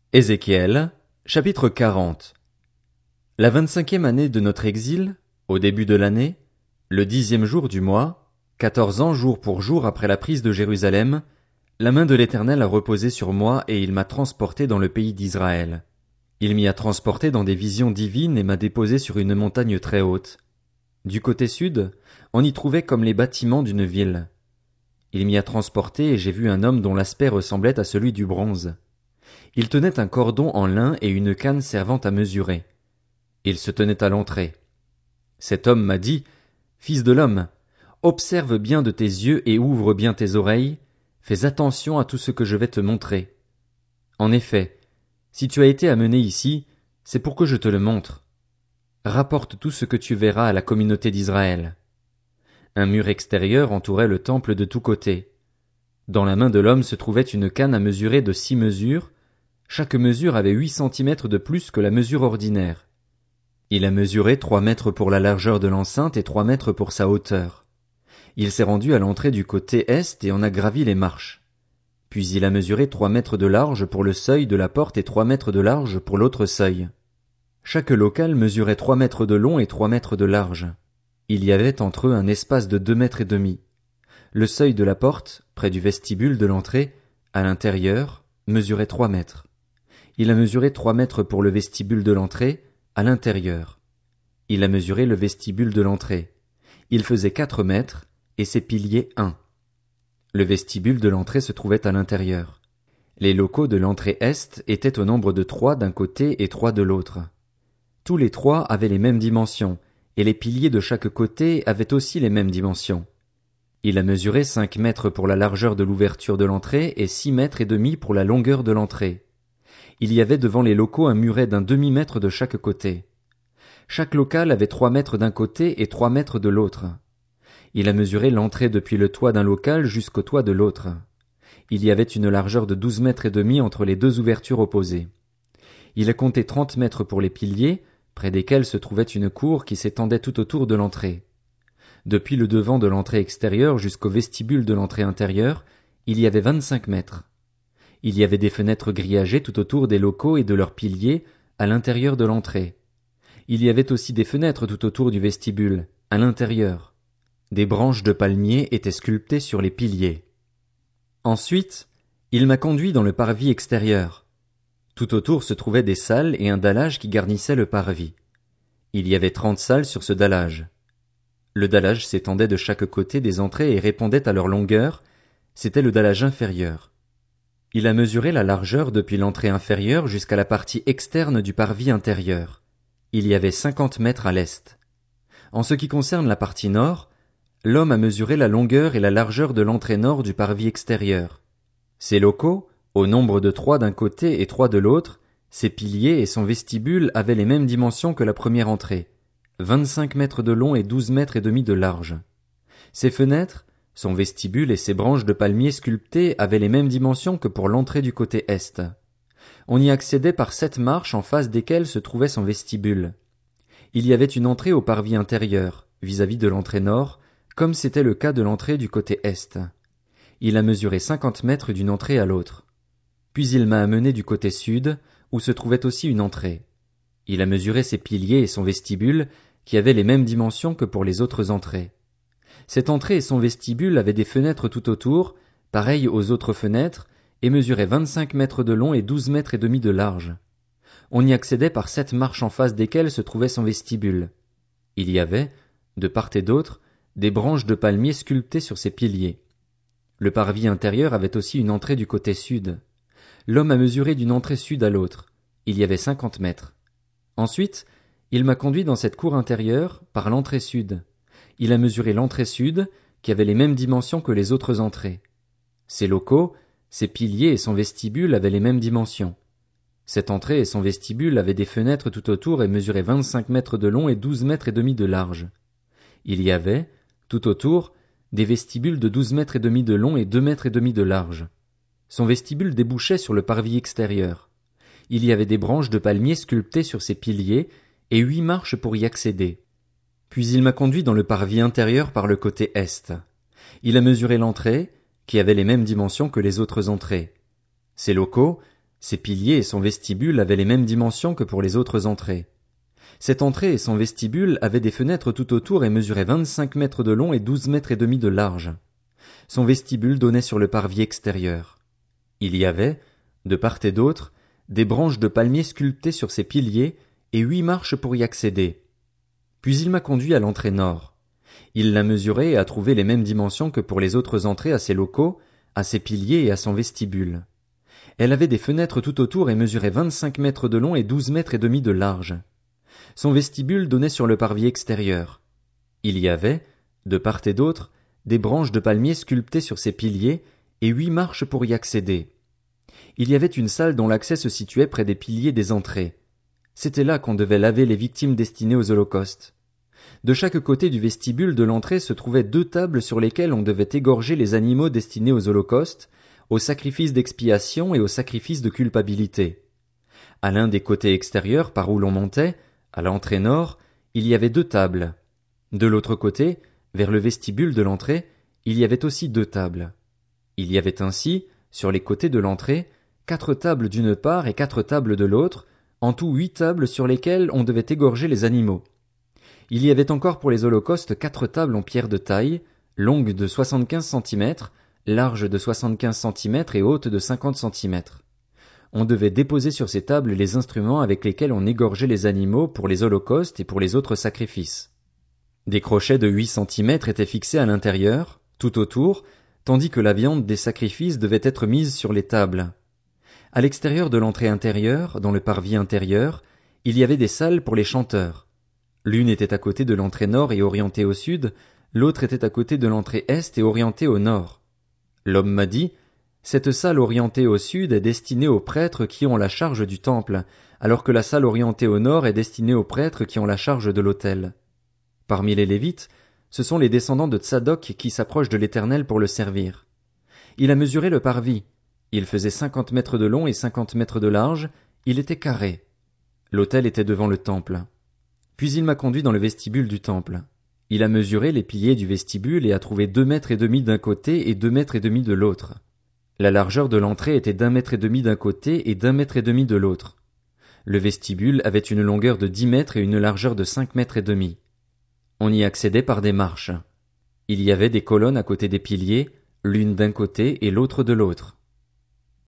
Ézéchiel, chapitre 40. La 25e année de notre exil, au début de l'année, le 10e jour du mois, 14 ans jour pour jour après la prise de Jérusalem, la main de l'Éternel a reposé sur moi et il m'a transporté dans le pays d'Israël. Il m'y a transporté dans des visions divines et m'a déposé sur une montagne très haute. Du côté sud, on y trouvait comme les bâtiments d'une ville. Il m'y a transporté et j'ai vu un homme dont l'aspect ressemblait à celui du bronze. Il tenait un cordon en lin et une canne servant à mesurer. Il se tenait à l'entrée. Cet homme m'a dit, Fils de l'homme, observe bien de tes yeux et ouvre bien tes oreilles, fais attention à tout ce que je vais te montrer. En effet, si tu as été amené ici, c'est pour que je te le montre. Rapporte tout ce que tu verras à la communauté d'Israël. Un mur extérieur entourait le temple de tous côtés. Dans la main de l'homme se trouvait une canne à mesurer de 6 mesures. Chaque mesure avait 8 centimètres de plus que la mesure ordinaire. Il a mesuré 3 mètres pour la largeur de l'enceinte et 3 mètres pour sa hauteur. Il s'est rendu à l'entrée du côté est et en a gravi les marches. Puis il a mesuré 3 mètres de large pour le seuil de la porte et 3 mètres de large pour l'autre seuil. Chaque local mesurait 3 mètres de long et 3 mètres de large. Il y avait entre eux un espace de 2 mètres et demi. Le seuil de la porte, près du vestibule de l'entrée, à l'intérieur, mesurait 3 mètres. Il a mesuré 3 mètres pour le vestibule de l'entrée, à l'intérieur. Il a mesuré le vestibule de l'entrée. Il faisait 4 mètres, et ses piliers 1. Le vestibule de l'entrée se trouvait à l'intérieur. Les locaux de l'entrée est étaient au nombre de 3 d'un côté et 3 de l'autre. Tous les 3 avaient les mêmes dimensions, et les piliers de chaque côté avaient aussi les mêmes dimensions. Il a mesuré 5 mètres pour la largeur de l'ouverture de l'entrée et 6 mètres et demi pour la longueur de l'entrée. Il y avait devant les locaux un muret d'un demi-mètre de chaque côté. Chaque local avait 3 mètres d'un côté et 3 mètres de l'autre. Il a mesuré l'entrée depuis le toit d'un local jusqu'au toit de l'autre. Il y avait une largeur de 12 mètres et demi entre les deux ouvertures opposées. Il a compté 30 mètres pour les piliers, près desquels se trouvait une cour qui s'étendait tout autour de l'entrée. Depuis le devant de l'entrée extérieure jusqu'au vestibule de l'entrée intérieure, il y avait 25 mètres. Il y avait des fenêtres grillagées tout autour des locaux et de leurs piliers, à l'intérieur de l'entrée. Il y avait aussi des fenêtres tout autour du vestibule, à l'intérieur. Des branches de palmier étaient sculptées sur les piliers. Ensuite, il m'a conduit dans le parvis extérieur. Tout autour se trouvaient des salles et un dallage qui garnissait le parvis. Il y avait 30 salles sur ce dallage. Le dallage s'étendait de chaque côté des entrées et répondait à leur longueur. C'était le dallage inférieur. Il a mesuré la largeur depuis l'entrée inférieure jusqu'à la partie externe du parvis intérieur. Il y avait 50 mètres à l'est. En ce qui concerne la partie nord, l'homme a mesuré la longueur et la largeur de l'entrée nord du parvis extérieur. Ses locaux, au nombre de 3 d'un côté et 3 de l'autre, ses piliers et son vestibule avaient les mêmes dimensions que la première entrée, 25 mètres de long et 12 mètres et demi de large. Ses fenêtres, son vestibule et ses branches de palmier sculptées avaient les mêmes dimensions que pour l'entrée du côté est. On y accédait par 7 marches en face desquelles se trouvait son vestibule. Il y avait une entrée au parvis intérieur, vis-à-vis de l'entrée nord, comme c'était le cas de l'entrée du côté est. Il a mesuré 50 mètres d'une entrée à l'autre. Puis il m'a amené du côté sud, où se trouvait aussi une entrée. Il a mesuré ses piliers et son vestibule, qui avaient les mêmes dimensions que pour les autres entrées. Cette entrée et son vestibule avaient des fenêtres tout autour, pareilles aux autres fenêtres, et mesuraient 25 mètres de long et 12 mètres et demi de large. On y accédait par 7 marches en face desquelles se trouvait son vestibule. Il y avait, de part et d'autre, des branches de palmier sculptées sur ses piliers. Le parvis intérieur avait aussi une entrée du côté sud. L'homme a mesuré d'une entrée sud à l'autre. Il y avait 50 mètres. Ensuite, il m'a conduit dans cette cour intérieure par l'entrée sud. Il a mesuré l'entrée sud, qui avait les mêmes dimensions que les autres entrées. Ses locaux, ses piliers et son vestibule avaient les mêmes dimensions. Cette entrée et son vestibule avaient des fenêtres tout autour et mesuraient 25 mètres de long et 12 mètres et demi de large. Il y avait, tout autour, des vestibules de 12 mètres et demi de long et 2 mètres et demi de large. Son vestibule débouchait sur le parvis extérieur. Il y avait des branches de palmier sculptées sur ses piliers et 8 marches pour y accéder. Puis il m'a conduit dans le parvis intérieur par le côté est. Il a mesuré l'entrée, qui avait les mêmes dimensions que les autres entrées. Ses locaux, Ses piliers et son vestibule avaient les mêmes dimensions que pour les autres entrées. Cette entrée et son vestibule avaient des fenêtres tout autour et mesuraient 25 mètres de long et 12 mètres et demi de large. Son vestibule donnait sur le parvis extérieur. Il y avait, de part et d'autre, des branches de palmier sculptées sur ses piliers et 8 marches pour y accéder. Puis il m'a conduit à l'entrée nord. Il l'a mesurée et a trouvé les mêmes dimensions que pour les autres entrées à ses locaux, à ses piliers et à son vestibule. Elle avait des fenêtres tout autour et mesurait 25 mètres de long et 12 mètres et demi de large. Son vestibule donnait sur le parvis extérieur. Il y avait, de part et d'autre, des branches de palmier sculptées sur ses piliers et 8 marches pour y accéder. Il y avait une salle dont l'accès se situait près des piliers des entrées. C'était là qu'on devait laver les victimes destinées aux holocaustes. De chaque côté du vestibule de l'entrée se trouvaient 2 tables sur lesquelles on devait égorger les animaux destinés aux holocaustes, aux sacrifices d'expiation et aux sacrifices de culpabilité. À l'un des côtés extérieurs par où l'on montait, à l'entrée nord, il y avait 2 tables. De l'autre côté, vers le vestibule de l'entrée, il y avait aussi 2 tables. Il y avait ainsi, sur les côtés de l'entrée, 4 tables d'une part et 4 tables de l'autre, en tout 8 tables sur lesquelles on devait égorger les animaux. Il y avait encore pour les holocaustes 4 tables en pierre de taille, longues de 75 centimètres, larges de 75 centimètres et hautes de 50 centimètres. On devait déposer sur ces tables les instruments avec lesquels on égorgeait les animaux pour les holocaustes et pour les autres sacrifices. Des crochets de 8 centimètres étaient fixés à l'intérieur, tout autour, tandis que la viande des sacrifices devait être mise sur les tables. À l'extérieur de l'entrée intérieure, dans le parvis intérieur, il y avait des salles pour les chanteurs. L'une était à côté de l'entrée nord et orientée au sud, l'autre était à côté de l'entrée est et orientée au nord. L'homme m'a dit, cette salle orientée au sud est destinée aux prêtres qui ont la charge du temple, alors que la salle orientée au nord est destinée aux prêtres qui ont la charge de l'autel. Parmi les Lévites, ce sont les descendants de Tsadok qui s'approchent de l'Éternel pour le servir. Il a mesuré le parvis. Il faisait 50 mètres de long et 50 mètres de large, il était carré. L'autel était devant le temple. Puis il m'a conduit dans le vestibule du temple. Il a mesuré les piliers du vestibule et a trouvé 2 mètres et demi d'un côté et 2 mètres et demi de l'autre. La largeur de l'entrée était d'1 mètre et demi d'un côté et d'1 mètre et demi de l'autre. Le vestibule avait une longueur de 10 mètres et une largeur de 5 mètres et demi. On y accédait par des marches. Il y avait des colonnes à côté des piliers, l'une d'un côté et l'autre de l'autre.